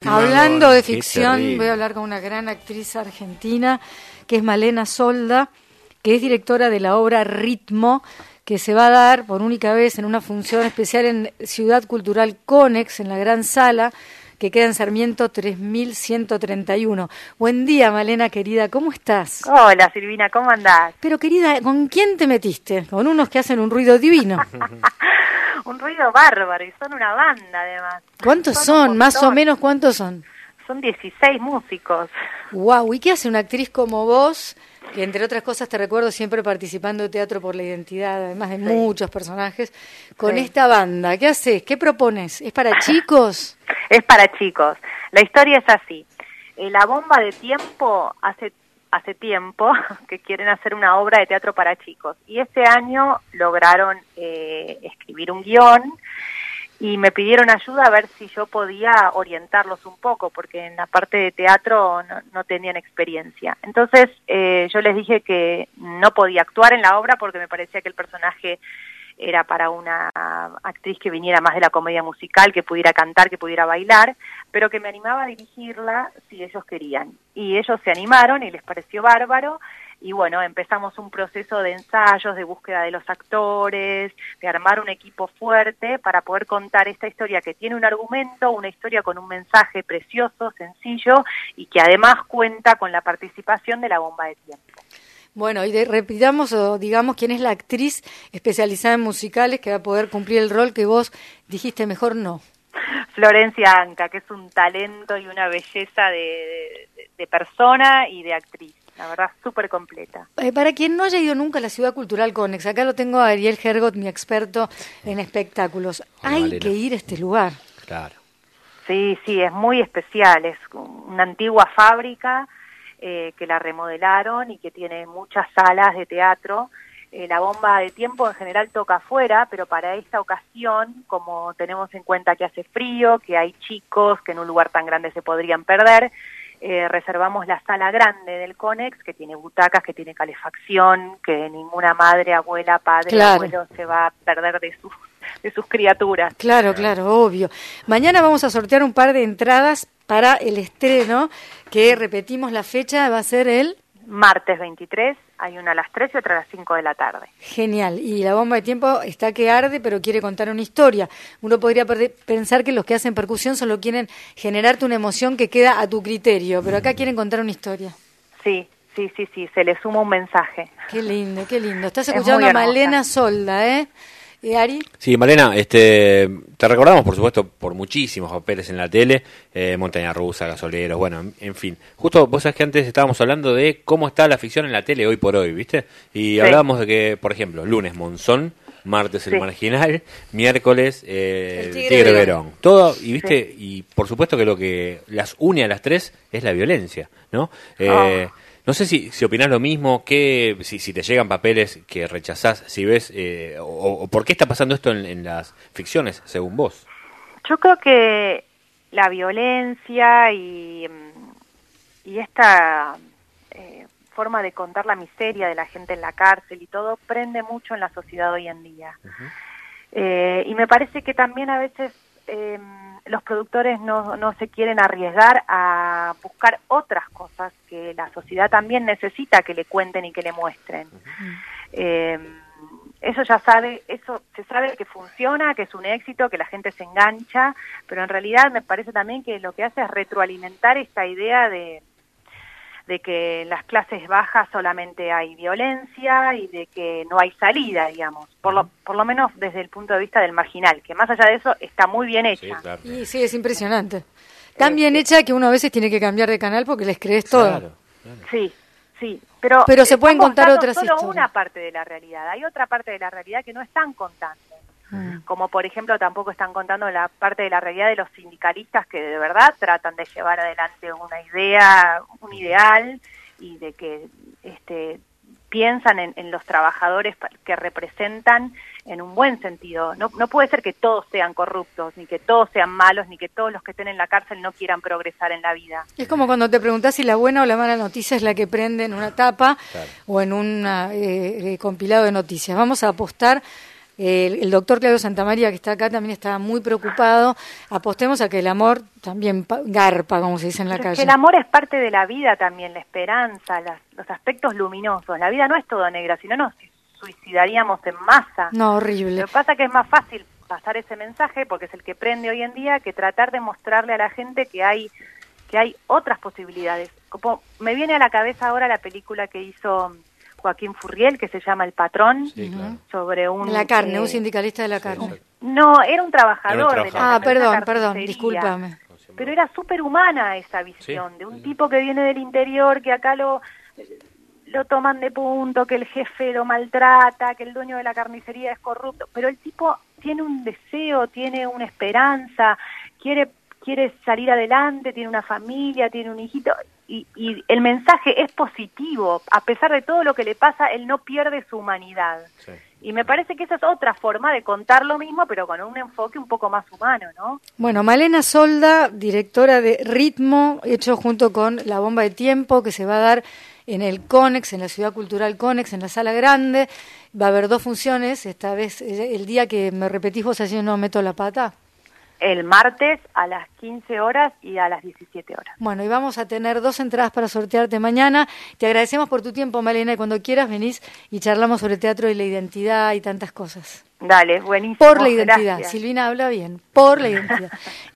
Hablando de ficción, voy a hablar con una gran actriz argentina, que es Malena Solda, que es directora de la obra Ritmo, que se va a dar por única vez en una función especial en Ciudad Cultural Conex, en la Gran Sala, que queda en Sarmiento 3131. Buen día, Malena, querida, ¿cómo estás? Hola, Silvina, ¿cómo andás? Pero, querida, ¿con quién te metiste? Con unos que hacen un ruido divino. Un ruido bárbaro, y son una banda, además. ¿Cuántos son? Más o menos, ¿cuántos son? Son 16 músicos. Wow, ¿y qué hace una actriz como vos, que entre otras cosas te recuerdo siempre participando de Teatro por la Identidad, además de muchos personajes, con esta banda? ¿Qué haces? ¿Qué propones? ¿Es para chicos? Es para chicos. La historia es así. La Bomba de Tiempo hace tiempo que quieren hacer una obra de teatro para chicos. Y este año lograron escribir un guión y me pidieron ayuda a ver si yo podía orientarlos un poco, porque en la parte de teatro no tenían experiencia. Entonces yo les dije que no podía actuar en la obra porque me parecía que el personaje era para una actriz que viniera más de la comedia musical, que pudiera cantar, que pudiera bailar, pero que me animaba a dirigirla si ellos querían. Y ellos se animaron y les pareció bárbaro, y bueno, empezamos un proceso de ensayos, de búsqueda de los actores, de armar un equipo fuerte para poder contar esta historia que tiene un argumento, una historia con un mensaje precioso, sencillo, y que además cuenta con la participación de la Bomba de Tiempo. Bueno, y repitamos o digamos quién es la actriz especializada en musicales que va a poder cumplir el rol que vos dijiste mejor no. Florencia Anca, que es un talento y una belleza de persona y de actriz. La verdad, súper completa. Para quien no haya ido nunca a la Ciudad Cultural Conex, acá lo tengo a Ariel Hergot, mi experto en espectáculos. Hay Malena. que ir a este lugar. Claro. Sí, es muy especial. Es una antigua fábrica que la remodelaron y que tiene muchas salas de teatro. La Bomba de Tiempo en general toca afuera, pero para esta ocasión, como tenemos en cuenta que hace frío, que hay chicos que en un lugar tan grande se podrían perder, reservamos la sala grande del Conex, que tiene butacas, que tiene calefacción, que ninguna madre, abuela, padre, abuelo se va a perder de sus criaturas. Claro, obvio. Mañana vamos a sortear un par de entradas para el estreno, que repetimos la fecha, va a ser el martes 23, hay una a las 3 y otra a las 5 de la tarde. Genial, y la Bomba de Tiempo está que arde, pero quiere contar una historia. Uno podría pensar que los que hacen percusión solo quieren generarte una emoción que queda a tu criterio, pero acá quieren contar una historia. Sí, se le suma un mensaje. Qué lindo. Estás escuchando a Malena Solda, ¿eh? ¿Y Ari? Sí, Malena, te recordamos, por supuesto, por muchísimos papeles en la tele, Montaña Rusa, Gasoleros, bueno, en fin. Justo, vos sabés que antes estábamos hablando de cómo está la ficción en la tele hoy por hoy, ¿viste? Y hablábamos de que, por ejemplo, lunes Monzón, martes El Marginal, miércoles el Tigre Verón. Todo, y viste, y por supuesto que lo que las une a las tres es la violencia, ¿no? No sé si opinás lo mismo, si te llegan papeles que rechazás, si ves, o por qué está pasando esto en las ficciones, según vos. Yo creo que la violencia y esta forma de contar la miseria de la gente en la cárcel y todo prende mucho en la sociedad hoy en día. Uh-huh. Y me parece que también a veces los productores no se quieren arriesgar a buscar otras cosas que la sociedad también necesita que le cuenten y que le muestren. Uh-huh. Eso se sabe que funciona, que es un éxito, que la gente se engancha, pero en realidad me parece también que lo que hace es retroalimentar esta idea de que en las clases bajas solamente hay violencia y de que no hay salida, digamos, por lo menos desde el punto de vista del marginal, que más allá de eso está muy bien hecha. Sí, claro. Y sí, es impresionante. Tan bien hecha que uno a veces tiene que cambiar de canal porque les crees todo. Claro. Sí, pero se pueden contar otras solo historias. Una parte de la realidad, hay otra parte de la realidad que no están contando. Como por ejemplo tampoco están contando la parte de la realidad de los sindicalistas que de verdad tratan de llevar adelante una idea, un ideal, y de que piensan en los trabajadores que representan en un buen sentido. No puede ser que todos sean corruptos, ni que todos sean malos, ni que todos los que estén en la cárcel no quieran progresar en la vida. Es como cuando te preguntás si la buena o la mala noticia es la que prende en una tapa o en un compilado de noticias. Vamos a apostar El doctor Claudio Santamaría, que está acá, también está muy preocupado. Apostemos a que el amor también garpa, como se dice en la calle. Es que el amor es parte de la vida también, la esperanza, los aspectos luminosos. La vida no es todo negra, si no nos suicidaríamos en masa. No, horrible. Lo que pasa es que es más fácil pasar ese mensaje, porque es el que prende hoy en día, que tratar de mostrarle a la gente que hay otras posibilidades. Como me viene a la cabeza ahora la película que hizo Joaquín Furriel, que se llama El Patrón, sí, claro. sobre un... La carne, un sindicalista de la carne. Exacto. No, era un trabajador de la perdón, carnicería. discúlpame. Pero era súper humana esa visión, Sí. de un tipo que viene del interior, que acá lo toman de punto, que el jefe lo maltrata, que el dueño de la carnicería es corrupto, pero el tipo tiene un deseo, tiene una esperanza, quiere salir adelante, tiene una familia, tiene un hijito, y el mensaje es positivo. A pesar de todo lo que le pasa, él no pierde su humanidad. Sí. Y me parece que esa es otra forma de contar lo mismo, pero con un enfoque un poco más humano, ¿no? Bueno, Malena Solda, directora de Ritmo, hecho junto con La Bomba de Tiempo, que se va a dar en el Conex, en la Ciudad Cultural Conex, en la Sala Grande. Va a haber 2 funciones, esta vez el día que me repetís vos, así no meto la pata. El martes a las 15 horas y a las 17 horas. Bueno, y vamos a tener 2 entradas para sortearte mañana. Te agradecemos por tu tiempo, Malena, y cuando quieras venís y charlamos sobre teatro y la identidad y tantas cosas. Dale, buenísimo. Por la identidad. Gracias. Silvina habla bien, por la identidad.